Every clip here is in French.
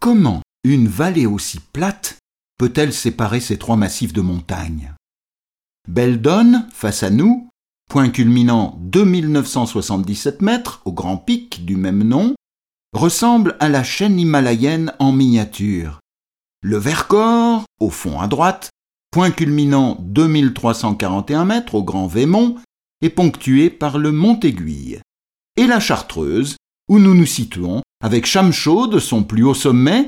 Comment une vallée aussi plate peut-elle séparer ces trois massifs de montagnes? Beldon, face à nous, point culminant 2977 mètres au grand pic du même nom, ressemble à la chaîne himalayenne en miniature. Le Vercors, au fond à droite, point culminant 2341 mètres au grand Vémont, est ponctué par le Mont-Aiguille. Et la Chartreuse, où nous nous situons, avec Chamchaude, son plus haut sommet,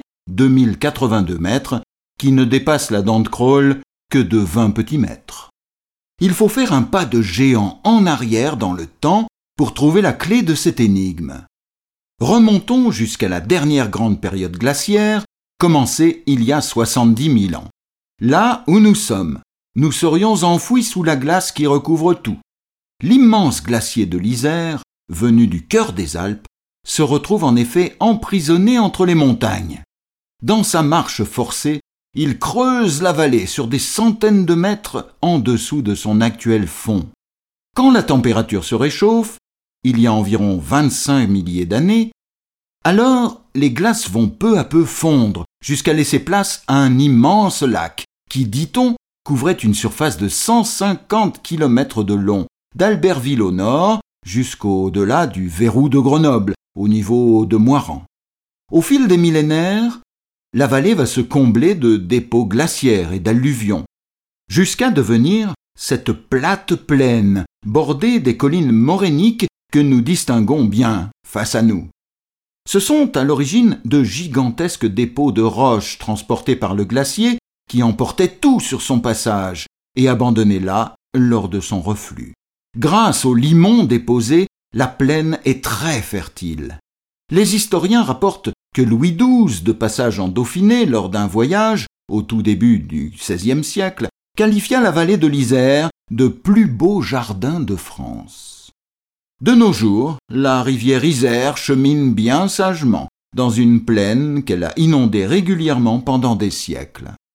2082 mètres, qui ne dépasse la dent de Crolles que de 20 petits mètres. Il faut faire un pas de géant en arrière dans le temps pour trouver la clé de cette énigme. Remontons jusqu'à la dernière grande période glaciaire, commencée il y a 70 000 ans. Là où nous sommes, nous serions enfouis sous la glace qui recouvre tout. L'immense glacier de l'Isère, venu du cœur des Alpes, se retrouve en effet emprisonné entre les montagnes. Dans sa marche forcée, il creuse la vallée sur des centaines de mètres en dessous de son actuel fond. Quand la température se réchauffe, il y a environ 25 milliers d'années, alors les glaces vont peu à peu fondre jusqu'à laisser place à un immense lac qui, dit-on, couvrait une surface de 150 km de long, d'Albertville au nord jusqu'au-delà du verrou de Grenoble, au niveau de Moirans. Au fil des millénaires, la vallée va se combler de dépôts glaciaires et d'alluvions, jusqu'à devenir cette plate plaine, bordée des collines morainiques que nous distinguons bien face à nous. Ce sont à l'origine de gigantesques dépôts de roches transportés par le glacier qui emportaient tout sur son passage et abandonnés là lors de son reflux. Grâce aux limons déposés, la plaine est très fertile. Les historiens rapportent que Louis XII, de passage en Dauphiné lors d'un voyage, au tout début du XVIe siècle, qualifia la vallée de l'Isère de plus beau jardin de France. De nos jours, la rivière Isère chemine bien sagement dans une plaine qu'elle a inondée régulièrement pendant des siècles.